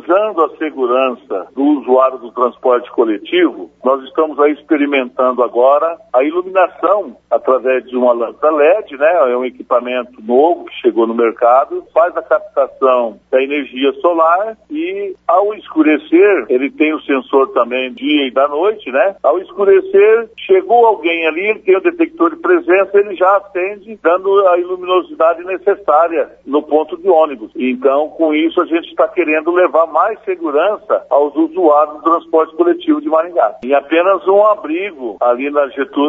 visando a segurança do usuário do transporte coletivo, nós estamos aí experimentando agora a iluminação através de uma lâmpada LED, né? É um equipamento novo que chegou no mercado, faz a captação da energia solar e ao escurecer, ele tem o sensor também dia e da noite, né? Ao escurecer, chegou alguém ali, ele tem o detector de presença, ele já acende, dando a luminosidade necessária no ponto de ônibus. Então, com isso, a gente está querendo levar mais segurança aos usuários do transporte coletivo de Maringá. Em apenas um abrigo, ali na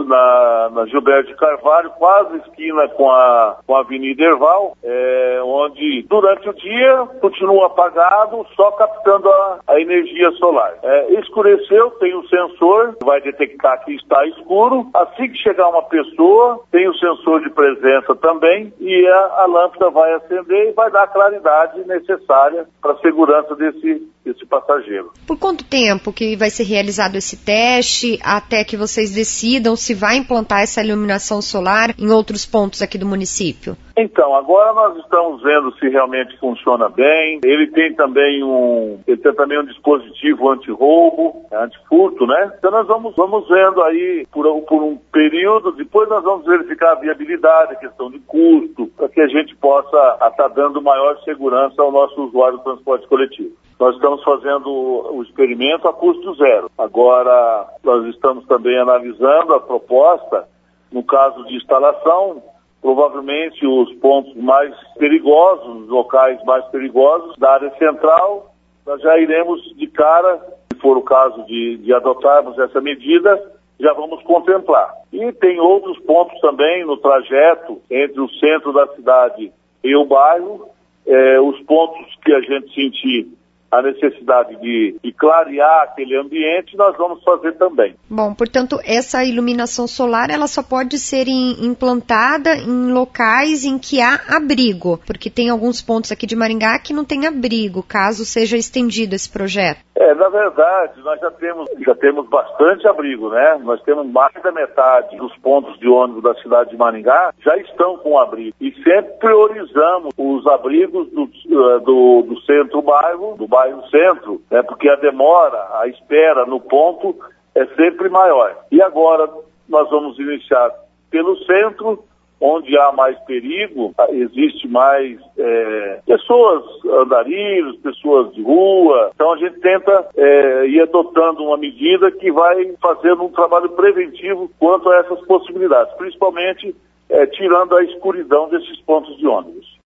Gilberto de Carvalho, quase esquina com a Avenida Herval, onde durante o dia continua apagado, só captando a energia solar. Escureceu, tem um sensor, vai detectar que está escuro. Assim que chegar uma pessoa, tem o sensor de presença também e a lâmpada vai acender e vai dar a claridade necessária para a segurança desse passageiro. Por quanto tempo que vai ser realizado esse teste até que vocês decidam se vai implantar essa iluminação solar em outros pontos aqui do município? Então, agora nós estamos vendo se realmente funciona bem. Ele tem também um dispositivo anti-roubo, anti-furto, né? Então nós vamos vendo aí por um período, depois nós vamos verificar a viabilidade, a questão de custo, para que a gente possa estar dando maior segurança ao nosso usuário do transporte coletivo. Nós estamos fazendo o experimento a custo zero. Agora, nós estamos também analisando a proposta, no caso de instalação, provavelmente os pontos mais perigosos, os locais mais perigosos da área central, nós já iremos de cara, se for o caso de adotarmos essa medida, já vamos contemplar. E tem outros pontos também no trajeto entre o centro da cidade e o bairro, os pontos que a gente sentir a necessidade de clarear aquele ambiente, nós vamos fazer também. Bom, portanto, essa iluminação solar, ela só pode ser implantada em locais em que há abrigo, porque tem alguns pontos aqui de Maringá que não tem abrigo, caso seja estendido esse projeto. Na verdade, nós já temos bastante abrigo, né? Nós temos mais da metade dos pontos de ônibus da cidade de Maringá já estão com abrigo. E sempre priorizamos os abrigos do centro-bairro, do bairro-centro, né? Porque a demora, a espera no ponto é sempre maior. E agora nós vamos iniciar pelo centro, onde há mais perigo, existe mais pessoas, andarilhos, pessoas de rua. Então a gente tenta ir adotando uma medida que vai fazendo um trabalho preventivo quanto a essas possibilidades, principalmente tirando a escuridão desses pontos de ônibus.